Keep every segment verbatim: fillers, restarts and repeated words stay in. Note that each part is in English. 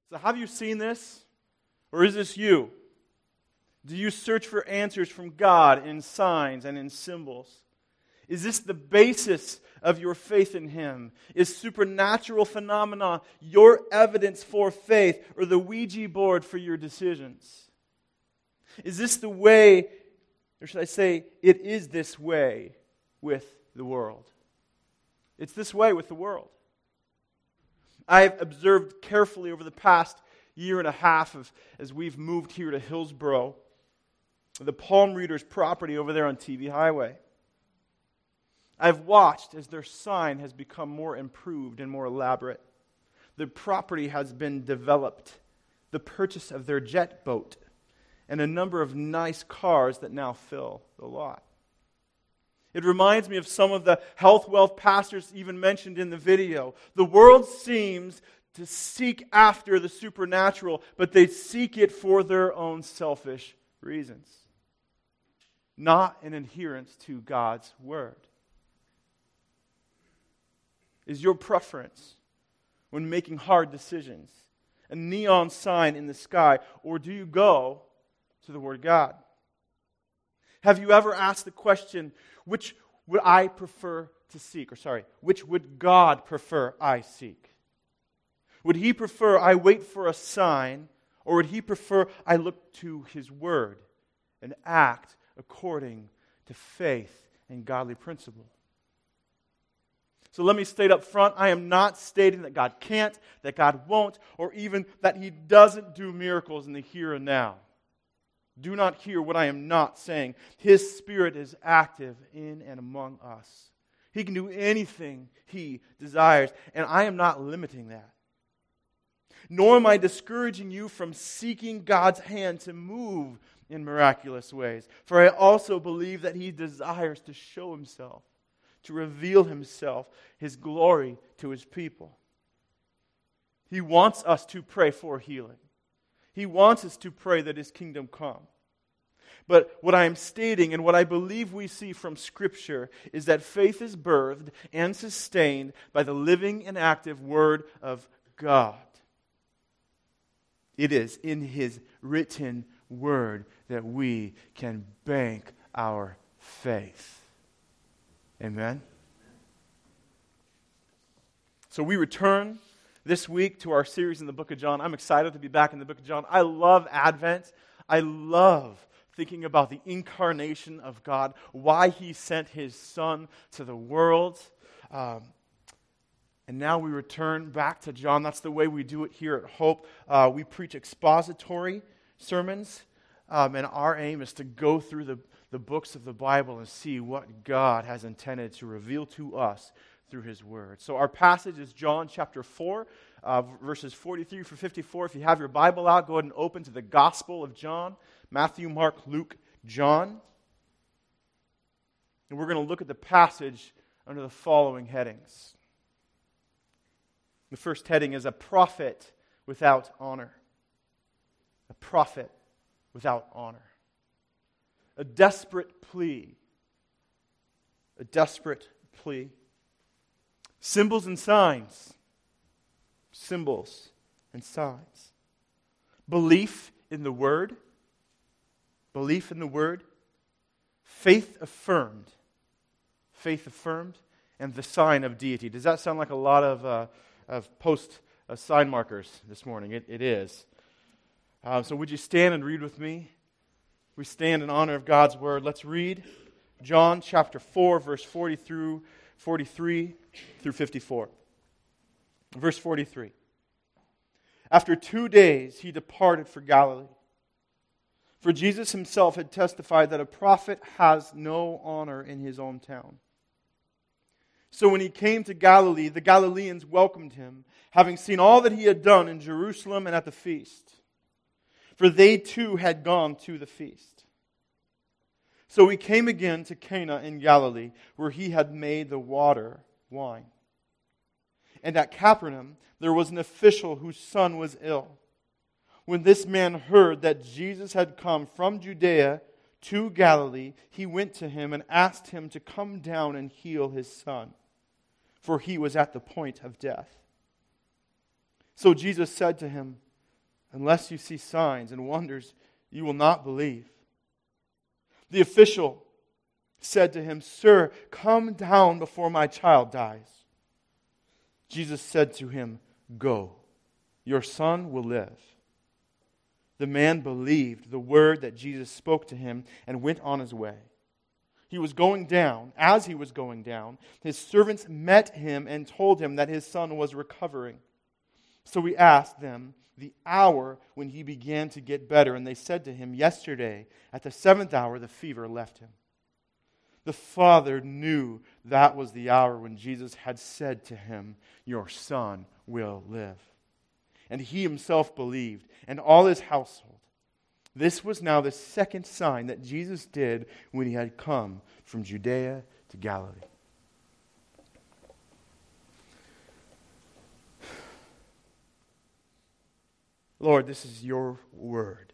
So have you seen this? Or is this you? Do you search for answers from God in signs and in symbols? Is this the basis of your faith in Him? Is supernatural phenomena your evidence for faith or the Ouija board for your decisions? Is this the way, or should I say, it is this way with the world? It's this way with the world. I've observed carefully over the past year and a half of, as we've moved here to Hillsboro, the Palm Readers property over there on T V Highway. I've watched as their sign has become more improved and more elaborate. The property has been developed. The purchase of their jet boat and a number of nice cars that now fill the lot. It reminds me of some of the health wealth pastors even mentioned in the video. The world seems to seek after the supernatural, but they seek it for their own selfish reasons, not in adherence to God's Word. Is your preference when making hard decisions a neon sign in the sky, or do you go to the Word of God? Have you ever asked the question, which would I prefer to seek? Or sorry, which would God prefer I seek? Would He prefer I wait for a sign, or would He prefer I look to His Word and act according to faith and godly principle? So let me state up front, I am not stating that God can't, that God won't, or even that He doesn't do miracles in the here and now. Do not hear what I am not saying. His Spirit is active in and among us. He can do anything He desires, and I am not limiting that. Nor am I discouraging you from seeking God's hand to move in miraculous ways. For I also believe that He desires to show Himself, to reveal Himself, His glory to His people. He wants us to pray for healing. He wants us to pray that His kingdom come. But what I am stating and what I believe we see from Scripture is that faith is birthed and sustained by the living and active Word of God. It is in His written Word that we can bank our faith. Amen? So we return this week to our series in the book of John. I'm excited to be back in the book of John. I love Advent. I love thinking about the incarnation of God, why He sent His Son to the world. Um, and now we return back to John. That's the way we do it here at Hope. Uh, we preach expository sermons, um, and our aim is to go through the, the books of the Bible and see what God has intended to reveal to us through His Word. So our passage is John chapter four, uh, verses forty-three through fifty-four. If you have your Bible out, go ahead and open to the Gospel of John. Matthew, Mark, Luke, John. And we're going to look at the passage under the following headings. The first heading is a prophet without honor. A prophet without honor. A desperate plea. A desperate plea. Symbols and signs. Symbols and signs. Belief in the Word. Belief in the Word. Faith affirmed. Faith affirmed. And the sign of deity. Does that sound like a lot of, uh, of post uh, sign markers this morning? It, it is. Uh, so would you stand and read with me? We stand in honor of God's Word. Let's read John chapter four, verse forty through forty-three through fifty-four. Verse forty-three. After two days he departed for Galilee. For Jesus Himself had testified that a prophet has no honor in his own town. So when He came to Galilee, the Galileans welcomed Him, having seen all that He had done in Jerusalem and at the feast. For they too had gone to the feast. So He came again to Cana in Galilee, where He had made the water wine. And at Capernaum there was an official whose son was ill. When this man heard that Jesus had come from Judea to Galilee, he went to Him and asked Him to come down and heal his son, for he was at the point of death. So Jesus said to him, Unless you see signs and wonders, you will not believe." The official said to him, "Sir, come down before my child dies." Jesus said to him, "Go, your son will live." The man believed the word that Jesus spoke to him and went on his way. He was going down. As he was going down, his servants met him and told him that his son was recovering. So he asked them the hour when he began to get better, and they said to him, "Yesterday, at the seventh hour, the fever left him." The father knew that was the hour when Jesus had said to him, "Your son will live." And he himself believed, and all his household. This was now the second sign that Jesus did when he had come from Judea to Galilee. Lord, this is your word.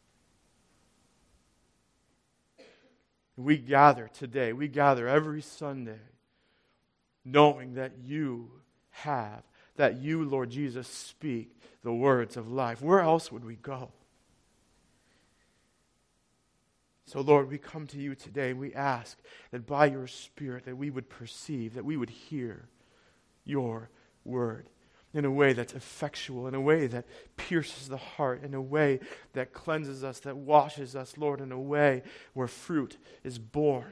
We gather today, we gather every Sunday, knowing that you have, that you, Lord Jesus, speak the words of life. Where else would we go? So, Lord, we come to you today and we ask that by your Spirit that we would perceive, that we would hear your word in a way that's effectual, in a way that pierces the heart, in a way that cleanses us, that washes us, Lord, in a way where fruit is born.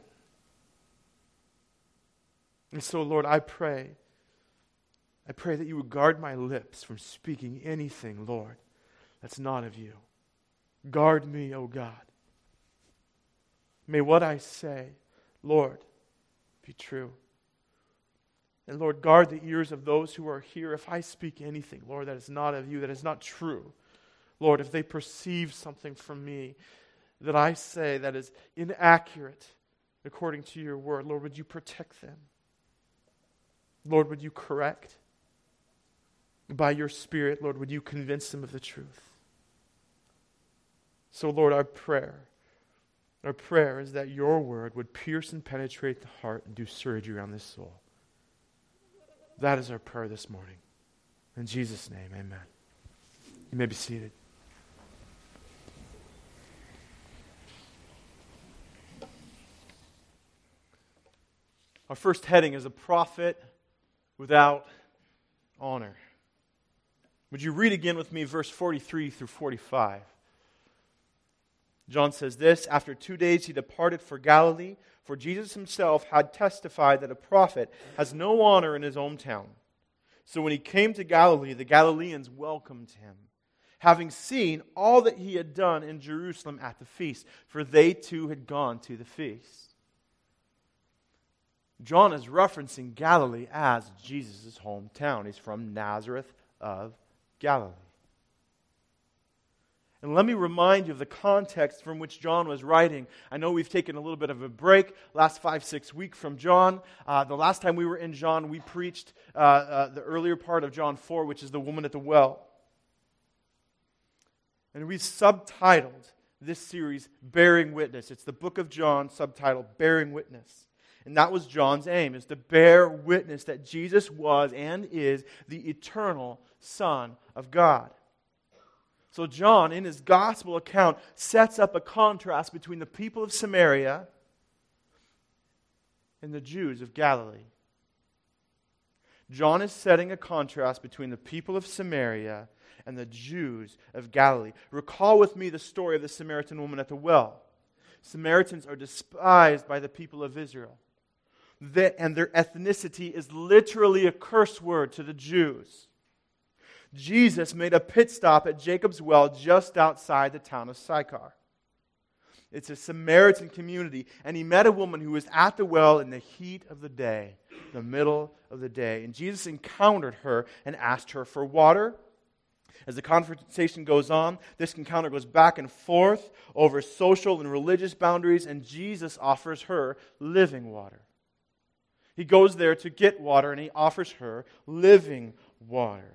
And so, Lord, I pray, I pray that you would guard my lips from speaking anything, Lord, that's not of you. Guard me, O God. May what I say, Lord, be true. And Lord, guard the ears of those who are here. If I speak anything, Lord, that is not of you, that is not true, Lord, if they perceive something from me that I say that is inaccurate according to your word, Lord, would you protect them? Lord, would you correct? By your Spirit, Lord, would you convince them of the truth? So, Lord, our prayer, our prayer is that your word would pierce and penetrate the heart and do surgery on this soul. That is our prayer this morning. In Jesus' name, amen. You may be seated. Our first heading is a prophet without honor. Would you read again with me verse forty-three through forty-five? John says this, "After two days he departed for Galilee, for Jesus himself had testified that a prophet has no honor in his hometown. So when he came to Galilee, the Galileans welcomed him, having seen all that he had done in Jerusalem at the feast, for they too had gone to the feast." John is referencing Galilee as Jesus' hometown. He's from Nazareth of Galilee. And let me remind you of the context from which John was writing. I know we've taken a little bit of a break, last five, six weeks from John. Uh, the last time we were in John, we preached uh, uh, the earlier part of John four, which is the woman at the well. And we subtitled this series, Bearing Witness. It's the book of John, subtitled Bearing Witness. And that was John's aim, is to bear witness that Jesus was and is the eternal Son of God. So John, in his gospel account, sets up a contrast between the people of Samaria and the Jews of Galilee. John is setting a contrast between the people of Samaria and the Jews of Galilee. Recall with me the story of the Samaritan woman at the well. Samaritans are despised by the people of Israel. They, and their ethnicity is literally a curse word to the Jews. Jesus made a pit stop at Jacob's well just outside the town of Sychar. It's a Samaritan community, and he met a woman who was at the well in the heat of the day, the middle of the day. And Jesus encountered her and asked her for water. As the conversation goes on, this encounter goes back and forth over social and religious boundaries, and Jesus offers her living water. He goes there to get water, and he offers her living water.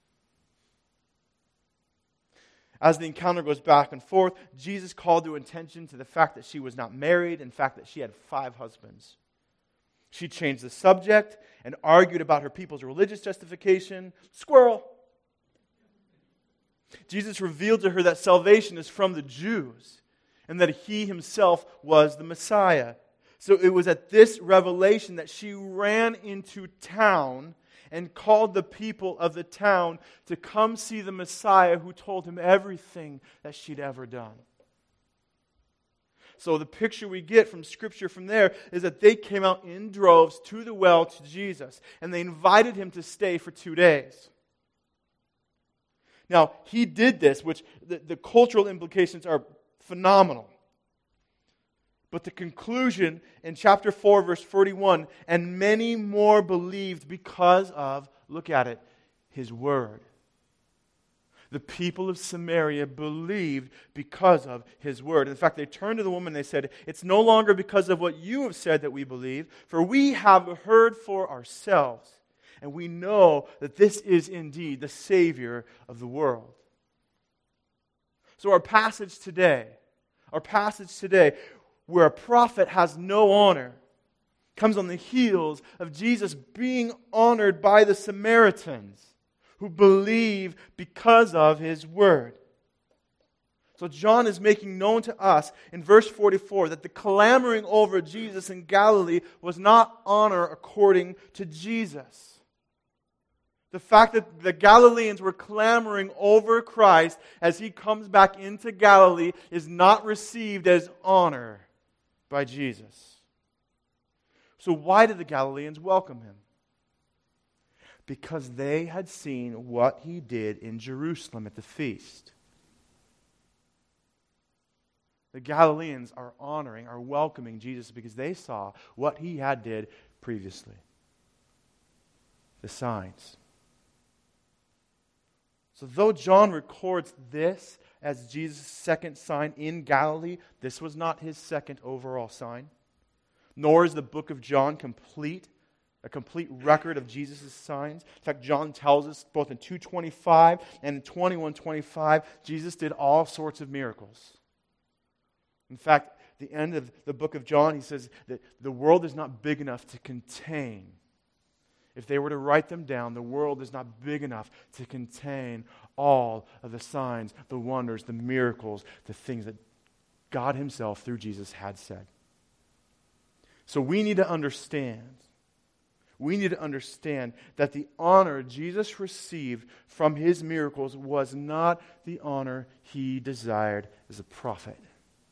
As the encounter goes back and forth, Jesus called to attention to the fact that she was not married, in fact that she had five husbands. She changed the subject and argued about her people's religious justification. Squirrel! Jesus revealed to her that salvation is from the Jews and that he himself was the Messiah. So it was at this revelation that she ran into town and called the people of the town to come see the Messiah who told him everything that she'd ever done. So the picture we get from Scripture from there is that they came out in droves to the well to Jesus, and they invited him to stay for two days. Now, he did this, which the, the cultural implications are phenomenal. But the conclusion in chapter four, verse forty-one, and many more believed because of, look at it, his word. The people of Samaria believed because of his word. In fact, they turned to the woman and they said, "It's no longer because of what you have said that we believe, for we have heard for ourselves, and we know that this is indeed the Savior of the world." So our passage today, our passage today, where a prophet has no honor, comes on the heels of Jesus being honored by the Samaritans who believe because of his word. So John is making known to us in verse forty-four that the clamoring over Jesus in Galilee was not honor according to Jesus. The fact that the Galileans were clamoring over Christ as he comes back into Galilee is not received as honor by Jesus. So why did the Galileans welcome him? Because they had seen what he did in Jerusalem at the feast. The Galileans are honoring, are welcoming Jesus because they saw what he had did previously. The signs. So though John records this as Jesus' second sign in Galilee, this was not his second overall sign. Nor is the book of John complete, a complete record of Jesus' signs. In fact, John tells us both in two twenty-five and in twenty-one twenty-five, Jesus did all sorts of miracles. In fact, at the end of the book of John, he says that the world is not big enough to contain. If they were to write them down, the world is not big enough to contain all of the signs, the wonders, the miracles, the things that God himself through Jesus had said. So we need to understand, we need to understand that the honor Jesus received from his miracles was not the honor he desired as a prophet.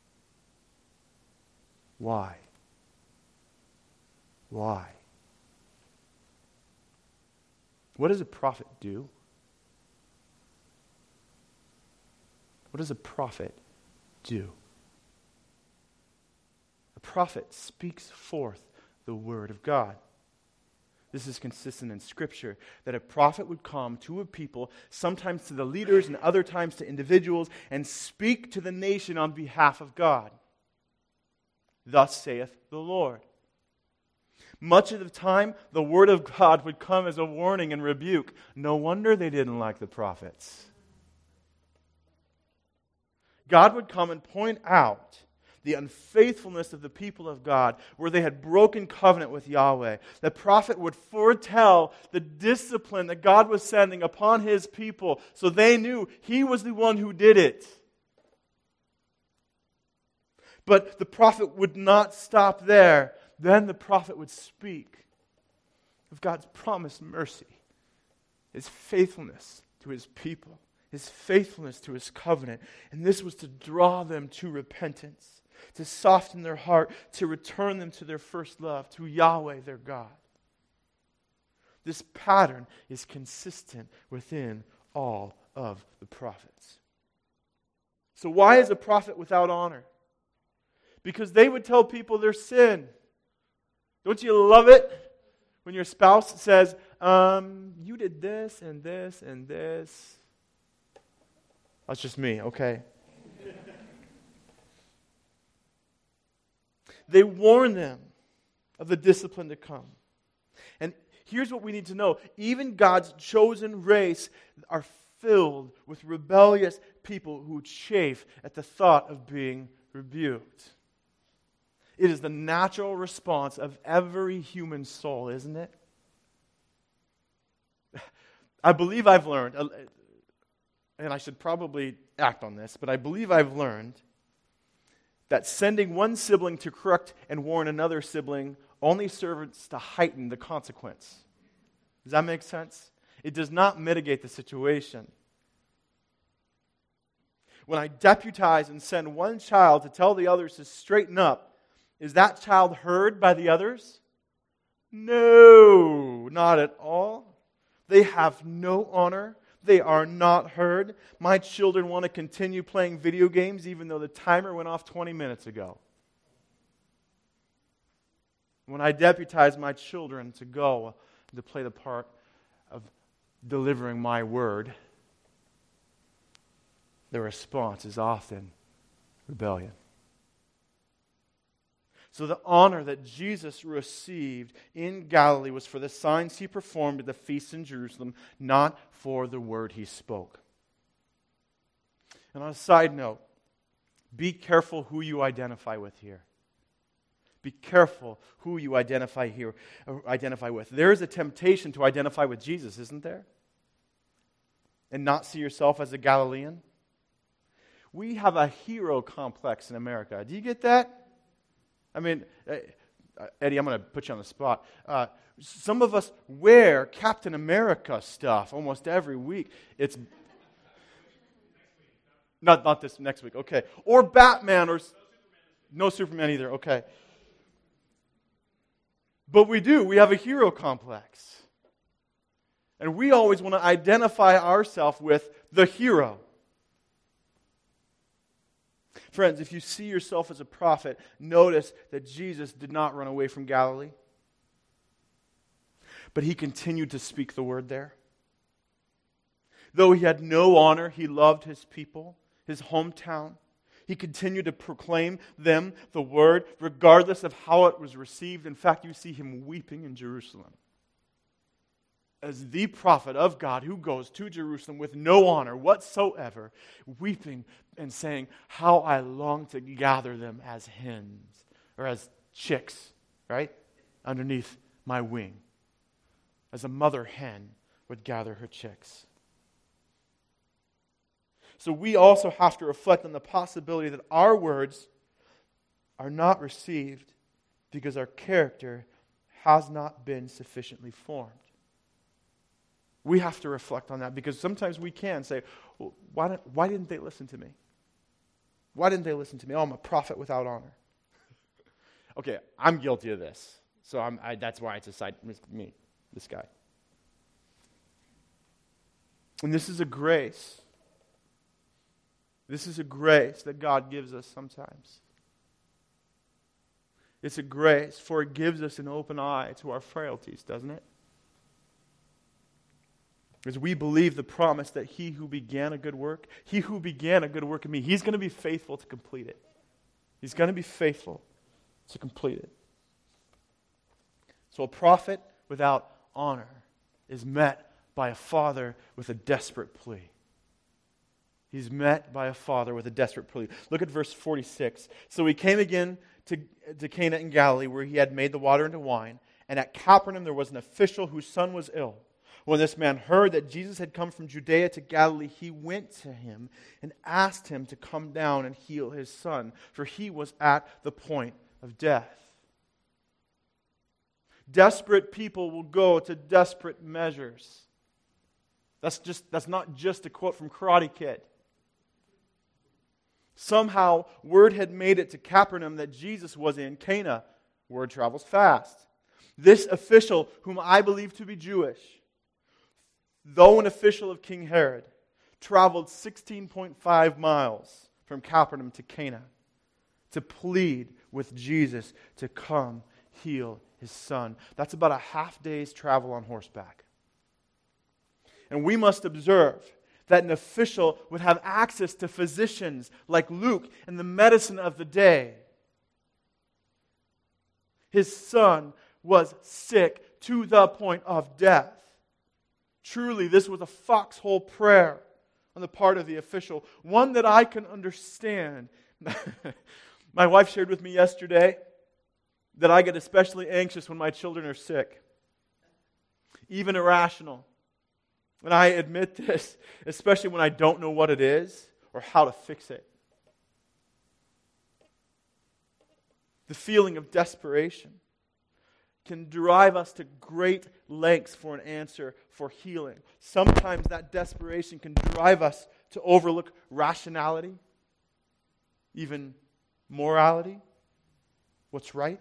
Why? Why? What does a prophet do? What does a prophet do? A prophet speaks forth the word of God. This is consistent in Scripture, that a prophet would come to a people, sometimes to the leaders and other times to individuals, and speak to the nation on behalf of God. Thus saith the Lord. Much of the time, the word of God would come as a warning and rebuke. No wonder they didn't like the prophets. God would come and point out the unfaithfulness of the people of God, where they had broken covenant with Yahweh. The prophet would foretell the discipline that God was sending upon his people, so they knew he was the one who did it. But the prophet would not stop there. Then the prophet would speak of God's promised mercy, his faithfulness to his people, his faithfulness to his covenant. And this was to draw them to repentance, to soften their heart, to return them to their first love, to Yahweh their God. This pattern is consistent within all of the prophets. So why is a prophet without honor? Because they would tell people their sin. Don't you love it when your spouse says, um, you did this and this and this? That's just me, okay? They warn them of the discipline to come. And here's what we need to know. Even God's chosen race are filled with rebellious people who chafe at the thought of being rebuked. It is the natural response of every human soul, isn't it? I believe I've learned, and I should probably act on this, but I believe I've learned that sending one sibling to correct and warn another sibling only serves to heighten the consequence. Does that make sense? It does not mitigate the situation. When I deputize and send one child to tell the others to straighten up, is that child heard by the others? No, not at all. They have no honor. They are not heard. My children want to continue playing video games even though the timer went off twenty minutes ago. When I deputize my children to go to play the part of delivering my word, the response is often rebellion. So the honor that Jesus received in Galilee was for the signs he performed at the feast in Jerusalem, not for the word he spoke. And on a side note, be careful who you identify with here. Be careful who you identify here, identify with. There is a temptation to identify with Jesus, isn't there? And not see yourself as a Galilean. We have a hero complex in America. Do you get that? I mean, Eddie, I'm going to put you on the spot. Uh, some of us wear Captain America stuff almost every week. It's not not this next week, okay. Or Batman, or no Superman either, okay. But we do. We have a hero complex. And we always want to identify ourselves with the hero. Friends, if you see yourself as a prophet, notice that Jesus did not run away from Galilee. But he continued to speak the word there. Though he had no honor, he loved his people, his hometown. He continued to proclaim them the word, regardless of how it was received. In fact, you see him weeping in Jerusalem. As the prophet of God who goes to Jerusalem with no honor whatsoever, weeping and saying, how I long to gather them as hens, or as chicks, right? Underneath my wing. As a mother hen would gather her chicks. So we also have to reflect on the possibility that our words are not received because our character has not been sufficiently formed. We have to reflect on that because sometimes we can say, well, why, didn't, why didn't they listen to me? Why didn't they listen to me? Oh, I'm a prophet without honor. Okay, I'm guilty of this. So I'm, I, that's why it's a side, me, this guy. And this is a grace. This is a grace that God gives us sometimes. It's a grace, for it gives us an open eye to our frailties, doesn't it? Because we believe the promise that he who began a good work, he who began a good work in me, he's going to be faithful to complete it. He's going to be faithful to complete it. So a prophet without honor is met by a father with a desperate plea. He's met by a father with a desperate plea. Look at verse forty-six. So he came again to, to Cana in Galilee, where he had made the water into wine. And at Capernaum there was an official whose son was ill. When this man heard that Jesus had come from Judea to Galilee, he went to him and asked him to come down and heal his son, for he was at the point of death. Desperate people will go to desperate measures. That's just that's not just a quote from Karate Kid. Somehow, word had made it to Capernaum that Jesus was in Cana. Word travels fast. This official, whom I believe to be Jewish, though an official of King Herod, traveled sixteen point five miles from Capernaum to Cana to plead with Jesus to come heal his son. That's about a half day's travel on horseback. And we must observe that an official would have access to physicians like Luke and the medicine of the day. His son was sick to the point of death. Truly, this was a foxhole prayer on the part of the official, one that I can understand. My wife shared with me yesterday that I get especially anxious when my children are sick, even irrational. And I admit this, especially when I don't know what it is or how to fix it. The feeling of desperation can drive us to great lengths for an answer, for healing. Sometimes that desperation can drive us to overlook rationality, even morality, what's right.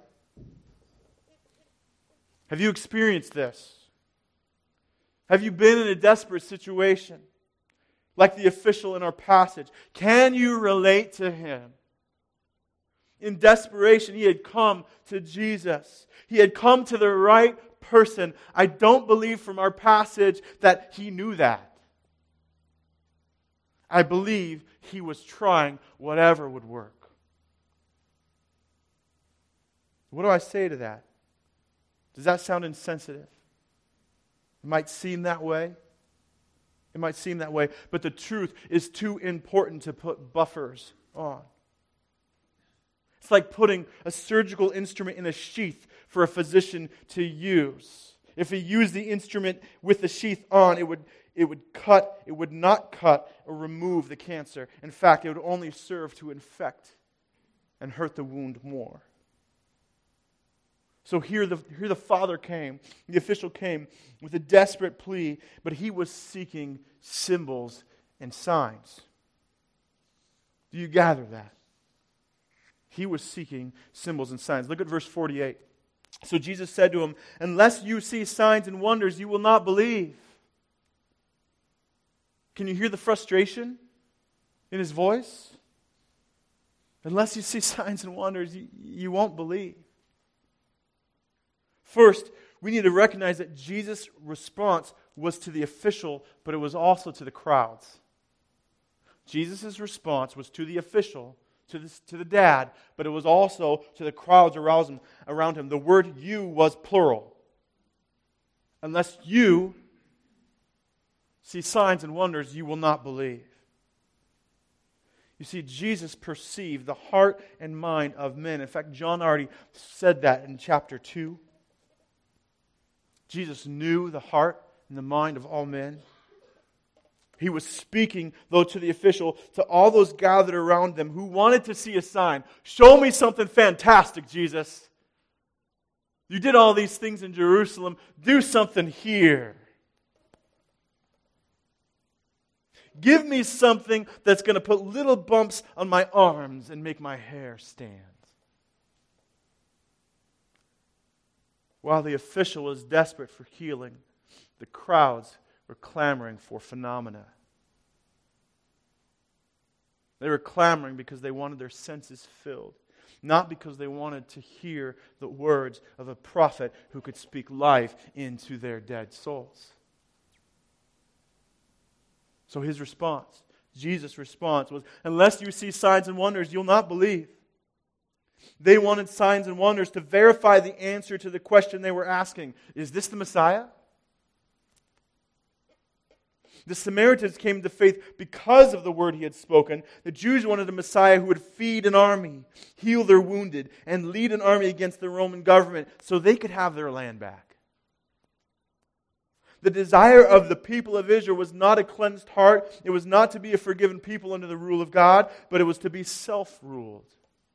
Have you experienced this? Have you been in a desperate situation, like the official in our passage? Can you relate to him? In desperation, he had come to Jesus. He had come to the right person. I don't believe from our passage that he knew that. I believe he was trying whatever would work. What do I say to that? Does that sound insensitive? It might seem that way. It might seem that way, but the truth is too important to put buffers on. It's like putting a surgical instrument in a sheath for a physician to use. If he used the instrument with the sheath on, it would, it would cut, it would not cut or remove the cancer. In fact, it would only serve to infect and hurt the wound more. So here the, here the father came, the official came with a desperate plea, but he was seeking symbols and signs. Do you gather that? He was seeking symbols and signs. Look at verse forty-eight. So Jesus said to him, "Unless you see signs and wonders, you will not believe." Can you hear the frustration in his voice? Unless you see signs and wonders, you, you won't believe. First, we need to recognize that Jesus' response was to the official, but it was also to the crowds. Jesus' response was to the official, to the, to the dad, but it was also to the crowds around him, around him. The word "you" was plural. Unless you see signs and wonders, you will not believe. You see, Jesus perceived the heart and mind of men. In fact, John already said that in chapter two. Jesus knew the heart and the mind of all men. He was speaking, though, to the official, to all those gathered around them who wanted to see a sign. Show me something fantastic, Jesus. You did all these things in Jerusalem. Do something here. Give me something that's going to put little bumps on my arms and make my hair stand. While the official was desperate for healing, the crowds were clamoring for phenomena. They were clamoring because they wanted their senses filled, not because they wanted to hear the words of a prophet who could speak life into their dead souls. So his response, Jesus' response was, "Unless you see signs and wonders, you'll not believe." They wanted signs and wonders to verify the answer to the question they were asking. Is this the Messiah? The Samaritans came to faith because of the word he had spoken. The Jews wanted a Messiah who would feed an army, heal their wounded, and lead an army against the Roman government so they could have their land back. The desire of the people of Israel was not a cleansed heart. It was not to be a forgiven people under the rule of God, but it was to be self-ruled.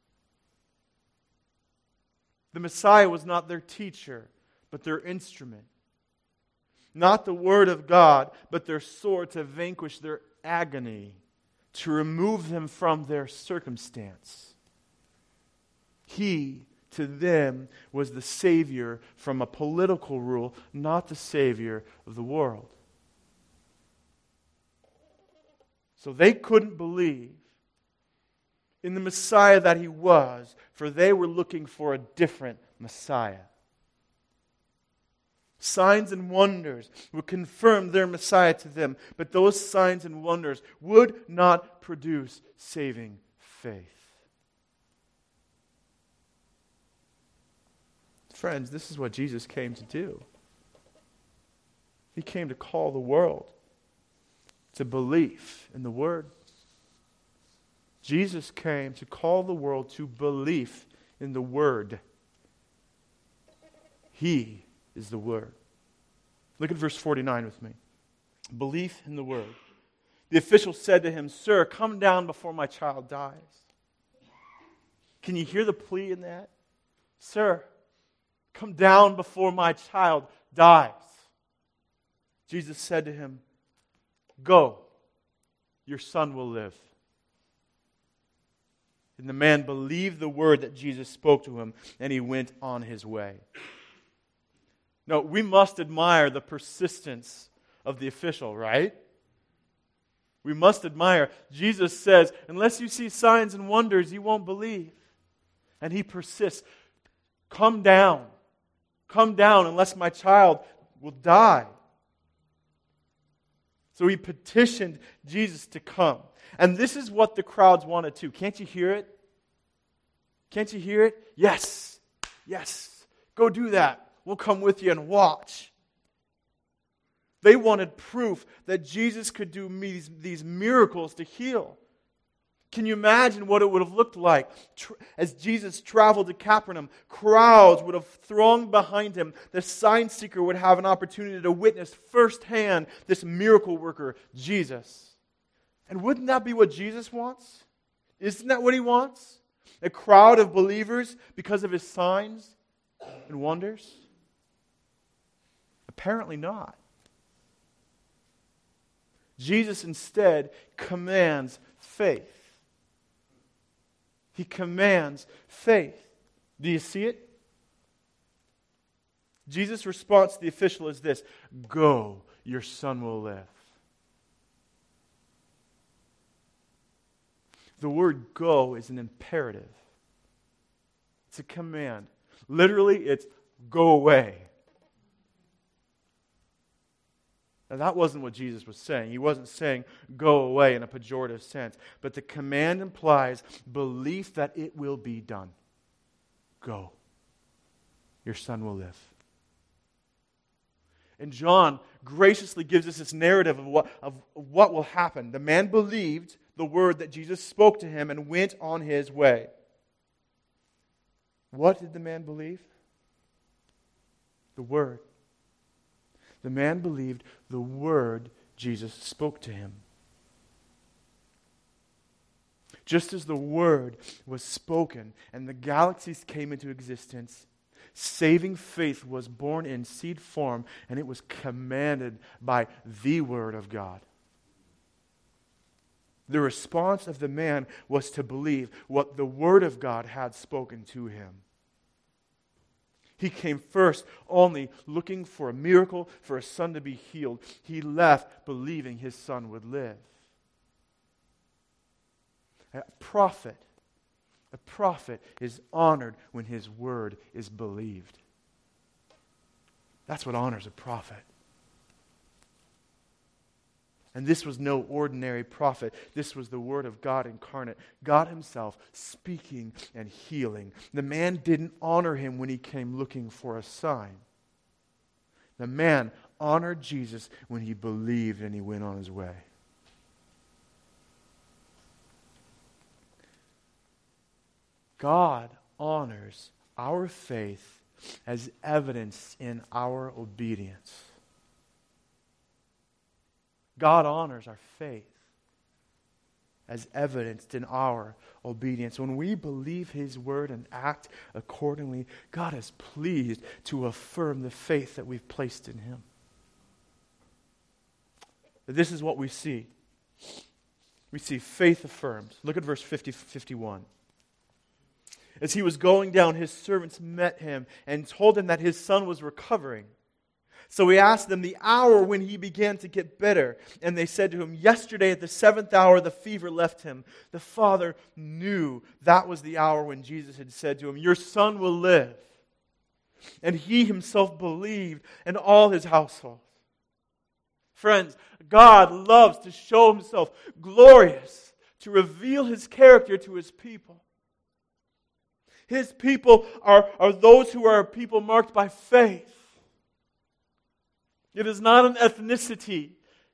The Messiah was not their teacher, but their instrument. Not the Word of God, but their sword to vanquish their agony, to remove them from their circumstance. He, to them, was the Savior from a political rule, not the Savior of the world. So they couldn't believe in the Messiah that he was, for they were looking for a different Messiah. Signs and wonders would confirm their Messiah to them, but those signs and wonders would not produce saving faith. Friends, this is what Jesus came to do. He came to call the world to belief in the Word. Jesus came to call the world to belief in the Word. He is the Word. Look at verse forty-nine with me. Belief in the word. The official said to him, "Sir, come down before my child dies." Can you hear the plea in that? Sir, come down before my child dies. Jesus said to him, "Go, your son will live." And the man believed the word that Jesus spoke to him, and he went on his way. Now, we must admire the persistence of the official, right? We must admire. Jesus says, unless you see signs and wonders, you won't believe. And he persists. Come down. Come down unless my child will die. So he petitioned Jesus to come. And this is what the crowds wanted too. Can't you hear it? Can't you hear it? Yes. Yes. Go do that. We'll come with you and watch. They wanted proof that Jesus could do these, these miracles to heal. Can you imagine what it would have looked like as Jesus traveled to Capernaum? Crowds would have thronged behind him. The sign seeker would have an opportunity to witness firsthand this miracle worker, Jesus. And wouldn't that be what Jesus wants? Isn't that what he wants? A crowd of believers because of his signs and wonders? Apparently not. Jesus instead commands faith. He commands faith. Do you see it? Jesus' response to the official is this: "Go, your son will live." The word "go" is an imperative. It's a command. Literally, it's go away. Now, that wasn't what Jesus was saying. He wasn't saying go away in a pejorative sense. But the command implies belief that it will be done. Go. Your son will live. And John graciously gives us this narrative of what, of what will happen. The man believed the word that Jesus spoke to him and went on his way. What did the man believe? The word. The man believed the word Jesus spoke to him. Just as the word was spoken and the galaxies came into existence, saving faith was born in seed form, and it was commanded by the word of God. The response of the man was to believe what the word of God had spoken to him. He came first only looking for a miracle, for a son to be healed. He left believing his son would live. A prophet, a prophet is honored when his word is believed. That's what honors a prophet. And this was no ordinary prophet. This was the Word of God incarnate. God Himself speaking and healing. The man didn't honor Him when he came looking for a sign. The man honored Jesus when he believed and he went on his way. God honors our faith as evidenced in our obedience. God honors our faith as evidenced in our obedience. When we believe His word and act accordingly, God is pleased to affirm the faith that we've placed in Him. This is what we see. We see faith affirmed. Look at verse fifty, fifty-one. As he was going down, his servants met him and told him that his son was recovering. So he asked them the hour when he began to get better. And they said to him, yesterday at the seventh hour the fever left him. The father knew that was the hour when Jesus had said to him, your son will live. And he himself believed, and all his household. Friends, God loves to show Himself glorious, to reveal His character to His people. His people are, are those who are people marked by faith. It is not an ethnicity.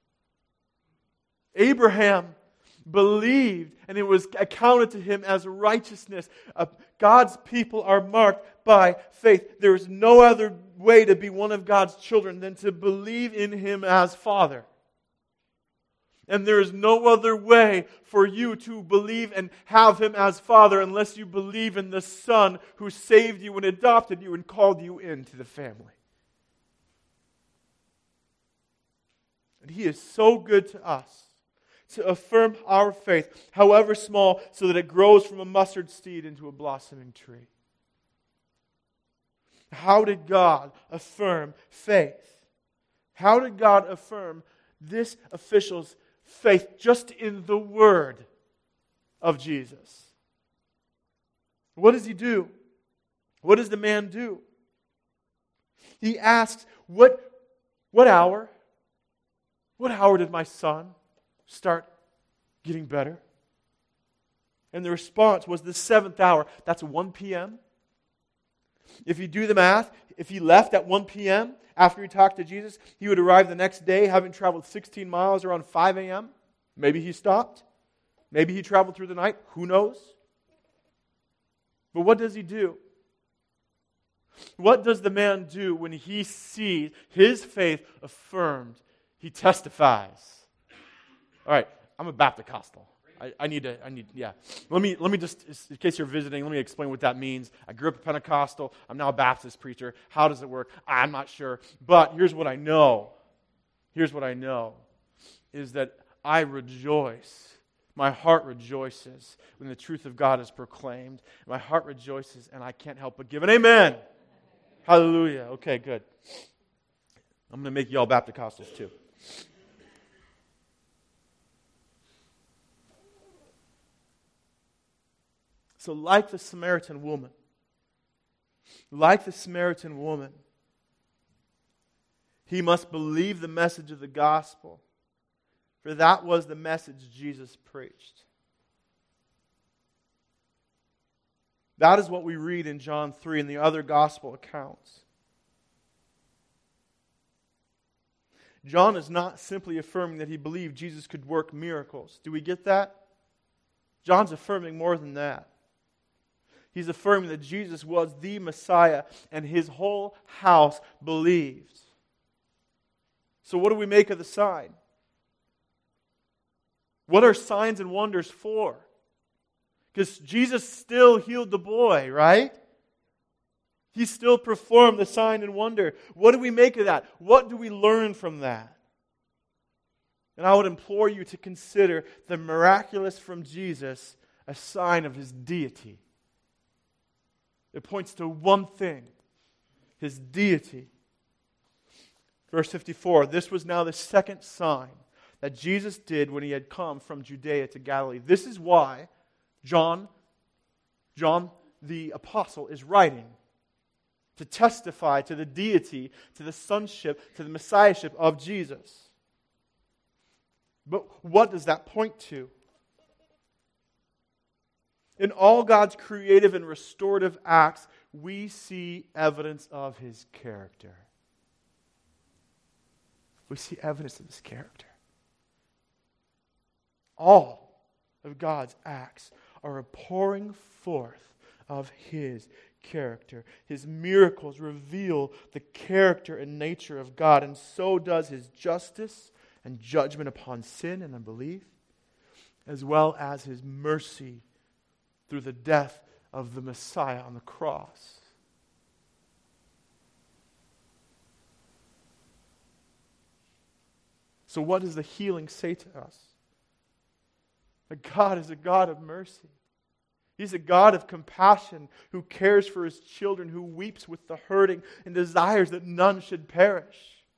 Abraham believed, and it was accounted to him as righteousness. Uh, God's people are marked by faith. There is no other way to be one of God's children than to believe in Him as Father. And there is no other way for you to believe and have Him as Father unless you believe in the Son who saved you and adopted you and called you into the family. And He is so good to us to affirm our faith, however small, so that it grows from a mustard seed into a blossoming tree. How did God affirm faith? How did God affirm this official's faith just in the word of Jesus? What does he do? What does the man do? He asks, what, what hour? What hour did my son start getting better? And the response was the seventh hour. That's one p.m. If you do the math, if he left at one p.m. after he talked to Jesus, he would arrive the next day having traveled sixteen miles around five a.m. Maybe he stopped. Maybe he traveled through the night. Who knows? But what does he do? What does the man do when he sees his faith affirmed? He testifies. All right, I'm a Baptist-costal. I, I need to, I need, yeah. Let me, let me just, in case you're visiting, let me explain what that means. I grew up a Pentecostal. I'm now a Baptist preacher. How does it work? I'm not sure. But here's what I know. Here's what I know. Is that I rejoice. My heart rejoices when the truth of God is proclaimed. My heart rejoices, and I can't help but give an amen. Hallelujah. Okay, good. I'm going to make you all Baptist-costals too. So like the Samaritan woman, like the Samaritan woman, he must believe the message of the gospel, for that was the message Jesus preached. That is what we read in John three and the other gospel accounts. John is not simply affirming that he believed Jesus could work miracles. Do we get that? John's affirming more than that. He's affirming that Jesus was the Messiah and his whole house believed. So what do we make of the sign? What are signs and wonders for? Because Jesus still healed the boy, right? He still performed the sign and wonder. What do we make of that? What do we learn from that? And I would implore you to consider the miraculous from Jesus a sign of his deity. It points to one thing, his deity. Verse fifty-four, this was now the second sign that Jesus did when he had come from Judea to Galilee. This is why John, John the apostle is writing, to testify to the deity, to the sonship, to the messiahship of Jesus. But what does that point to? In all God's creative and restorative acts, we see evidence of his character. We see evidence of his character. All of God's acts are a pouring forth of his character. His miracles reveal the character and nature of God, and so does his justice and judgment upon sin and unbelief, as well as his mercy through the death of the Messiah on the cross. So what does the healing say to us? That God is a God of mercy. He's a God of compassion who cares for his children, who weeps with the hurting and desires that none should perish.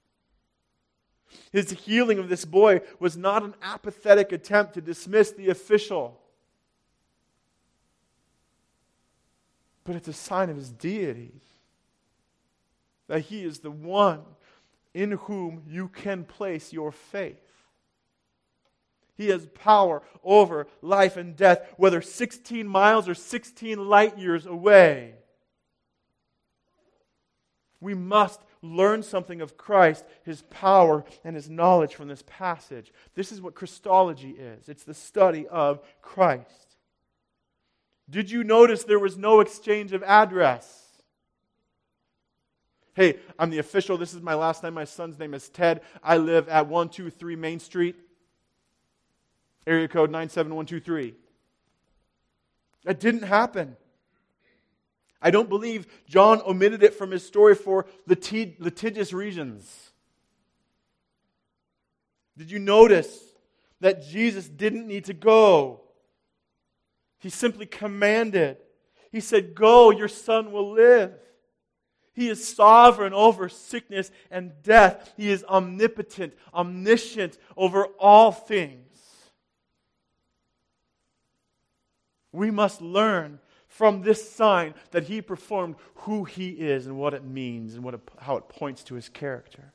His healing of this boy was not an apathetic attempt to dismiss the official, but it's a sign of his deity. That he is the one in whom you can place your faith. He has power over life and death, whether sixteen miles or sixteen light years away. We must learn something of Christ, his power, and his knowledge from this passage. This is what Christology is. It's the study of Christ. Did you notice there was no exchange of address? Hey, I'm the official. This is my last name. My son's name is Ted. I live at one two three Main Street. Area code nine seven one two three. That didn't happen. I don't believe John omitted it from his story for litig- litigious reasons. Did you notice that Jesus didn't need to go? He simply commanded. He said, "Go, your son will live." He is sovereign over sickness and death. He is omnipotent, omniscient over all things. We must learn from this sign that He performed who He is and what it means and what it, how it points to His character.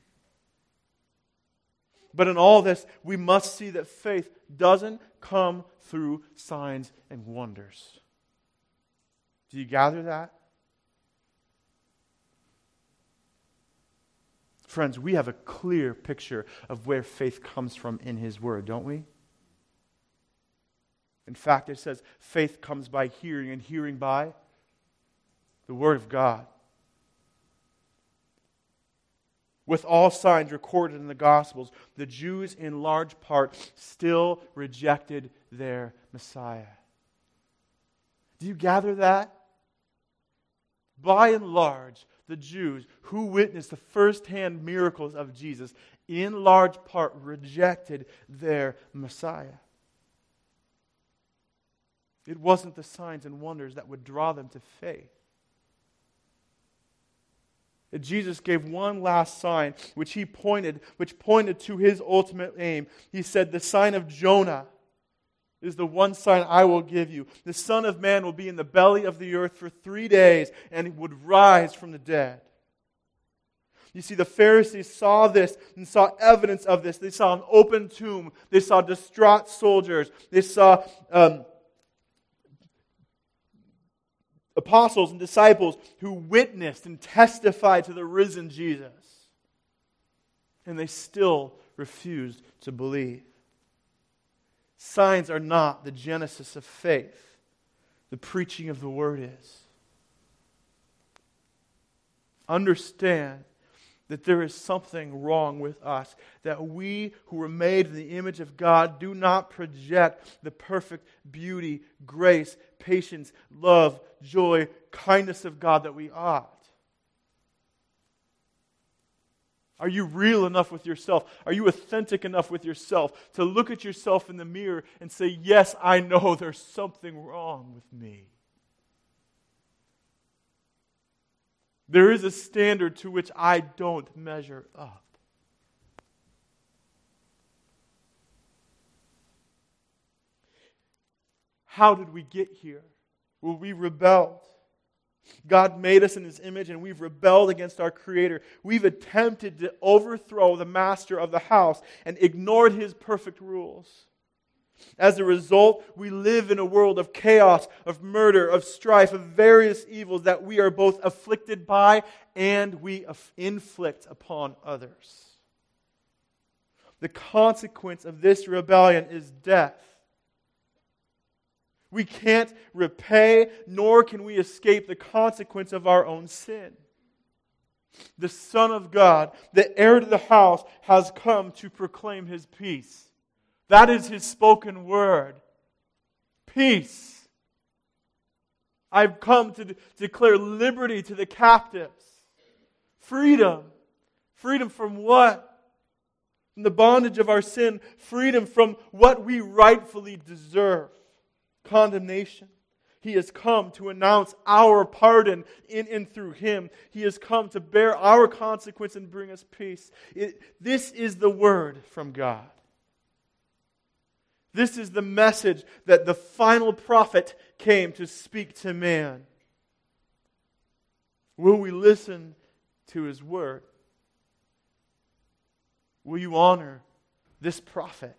But in all this, we must see that faith doesn't come through signs and wonders. Do you gather that? Friends, we have a clear picture of where faith comes from in His Word, don't we? In fact, it says faith comes by hearing, and hearing by the Word of God. With all signs recorded in the Gospels, the Jews in large part still rejected their Messiah. Do you gather that? By and large, the Jews who witnessed the first-hand miracles of Jesus in large part rejected their Messiah. It wasn't the signs and wonders that would draw them to faith. Jesus gave one last sign, which he pointed, which pointed to his ultimate aim. He said, "The sign of Jonah is the one sign I will give you. The Son of Man will be in the belly of the earth for three days, and he would rise from the dead." You see, the Pharisees saw this and saw evidence of this. They saw an open tomb. They saw distraught soldiers. They saw um, apostles and disciples who witnessed and testified to the risen Jesus. And they still refused to believe. Signs are not the genesis of faith. The preaching of the Word is. Understand that there is something wrong with us, that we who were made in the image of God do not project the perfect beauty, grace, patience, love, joy, kindness of God that we ought. Are you real enough with yourself? Are you authentic enough with yourself to look at yourself in the mirror and say, "Yes, I know there's something wrong with me"? There is a standard to which I don't measure up. How did we get here? Well, we rebelled. God made us in His image, and we've rebelled against our Creator. We've attempted to overthrow the master of the house and ignored His perfect rules. As a result, we live in a world of chaos, of murder, of strife, of various evils that we are both afflicted by and we inflict upon others. The consequence of this rebellion is death. We can't repay, nor can we escape the consequence of our own sin. The Son of God, the heir to the house, has come to proclaim His peace. That is His spoken word. Peace. I've come to de- declare liberty to the captives. Freedom. Freedom from what? From the bondage of our sin. Freedom from what we rightfully deserve. Condemnation. He has come to announce our pardon in and through Him. He has come to bear our consequence and bring us peace. It, this is the word from God. This is the message that the final prophet came to speak to man. Will we listen to His word? Will you honor this prophet?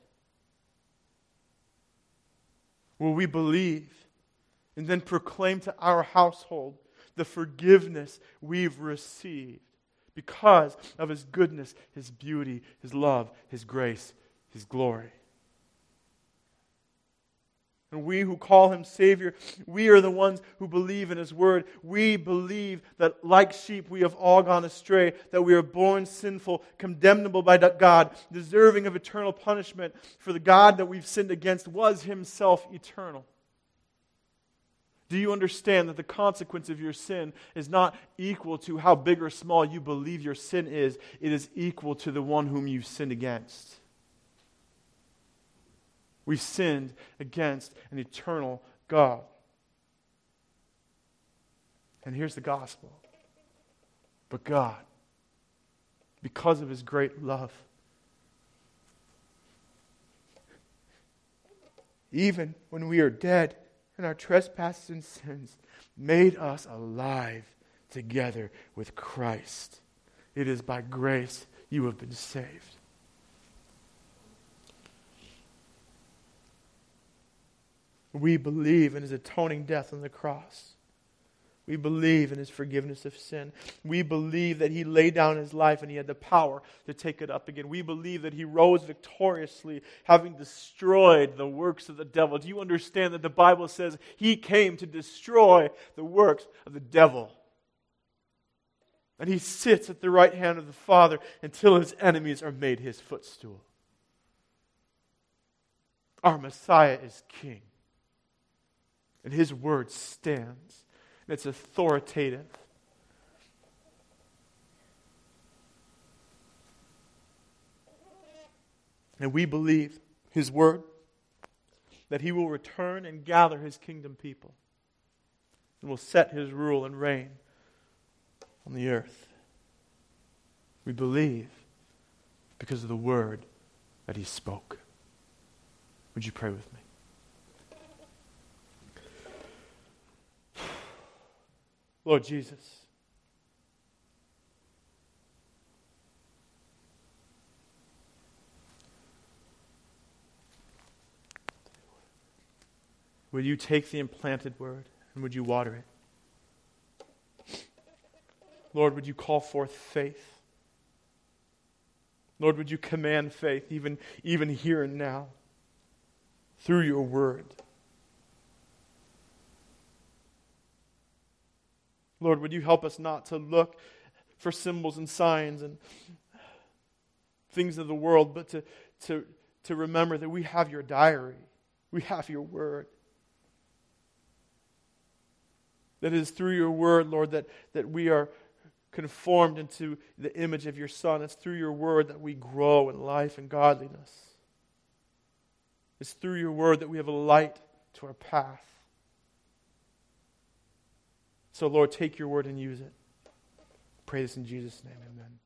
Will we believe and then proclaim to our household the forgiveness we've received because of His goodness, His beauty, His love, His grace, His glory? And we who call Him Savior, we are the ones who believe in His Word. We believe that like sheep we have all gone astray, that we are born sinful, condemnable by God, deserving of eternal punishment, for the God that we've sinned against was Himself eternal. Do you understand that the consequence of your sin is not equal to how big or small you believe your sin is? It is equal to the one whom you've sinned against. We've sinned against an eternal God. And here's the gospel. But God, because of His great love, even when we are dead in our trespasses and sins, made us alive together with Christ. It is by grace you have been saved. We believe in His atoning death on the cross. We believe in His forgiveness of sin. We believe that He laid down His life and He had the power to take it up again. We believe that He rose victoriously, having destroyed the works of the devil. Do you understand that the Bible says He came to destroy the works of the devil? And He sits at the right hand of the Father until His enemies are made His footstool. Our Messiah is King. And His word stands. And it's authoritative. And we believe His word, that He will return and gather His kingdom people. And will set His rule and reign on the earth. We believe because of the word that He spoke. Would you pray with me? Lord Jesus, would you take the implanted word and would you water it? Lord, would you call forth faith? Lord, would you command faith even, even here and now through your word? Lord, would you help us not to look for symbols and signs and things of the world, but to, to, to remember that we have your diary. We have your word. That it is through your word, Lord, that, that we are conformed into the image of your Son. It's through your word that we grow in life and godliness. It's through your word that we have a light to our path. So, Lord, take your word and use it. Pray this in Jesus' name, amen.